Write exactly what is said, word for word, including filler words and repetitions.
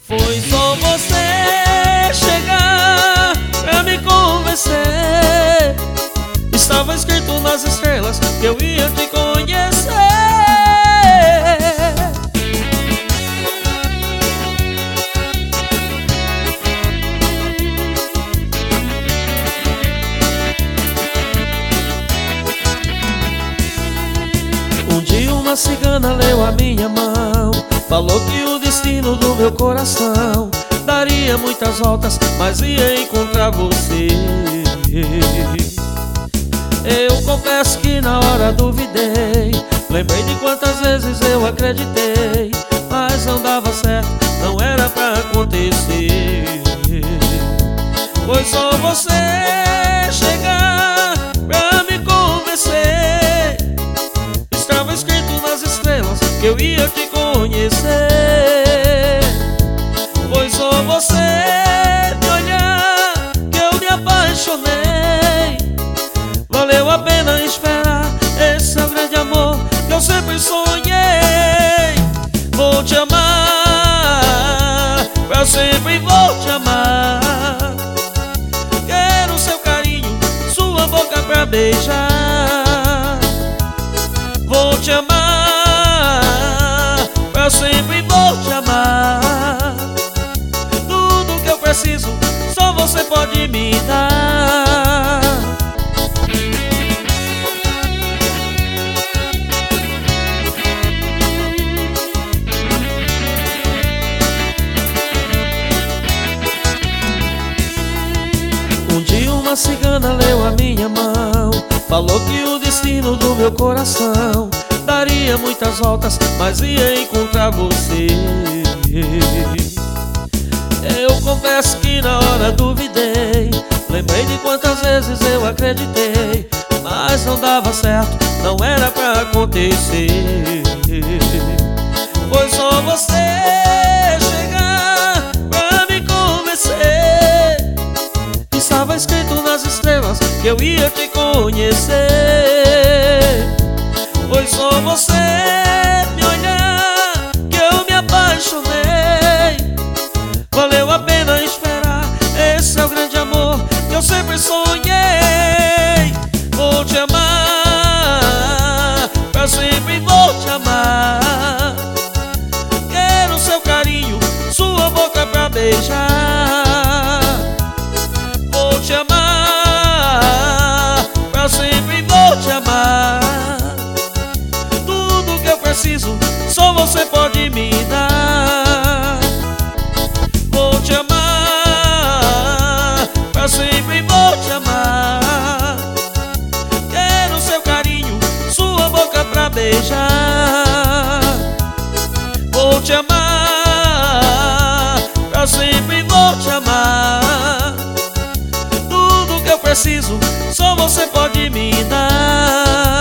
Foi só você chegar pra me convencer. Estava escrito nas estrelas que eu ia te conhecer. Um dia uma cigana leu a minha mão, falou que o destino do meu coração daria muitas voltas, mas ia encontrar você. Eu confesso que na hora duvidei, lembrei de quantas vezes eu acreditei, mas não dava certo, não era pra acontecer. Foi só você chegar pra me convencer. Estava escrito nas estrelas que eu ia te conhecer. Foi só você me olhar que eu me apaixonei. Valeu a pena esperar, esse é o grande amor que eu sempre sonhei. Vou te amar, pra sempre vou te amar. Quero seu carinho, sua boca pra beijar. Vou te amar, pra sempre vou te amar. Tudo que eu preciso, só você pode me dar. Um dia uma cigana leu a minha mão, falou que o destino do meu coração daria muitas voltas, mas ia encontrar você. Eu confesso que na hora duvidei, lembrei de quantas vezes eu acreditei, mas não dava certo, não era pra acontecer. Foi só você chegar pra me convencer. Estava escrito nas estrelas que eu ia te conhecer. Foi só você me olhar que eu me apaixonei. Valeu a pena esperar, esse é o grande amor que eu sempre sonhei. Vou te amar, pra sempre vou te amar. Quero seu carinho, sua boca pra beijar. Vou te amar, pra sempre vou te amar. Tudo que eu preciso, só você pode me dar. Vou te amar, pra sempre vou te amar. Quero seu carinho, sua boca pra beijar. Vou te amar, pra sempre vou te amar. Tudo que eu preciso, só você pode me dar.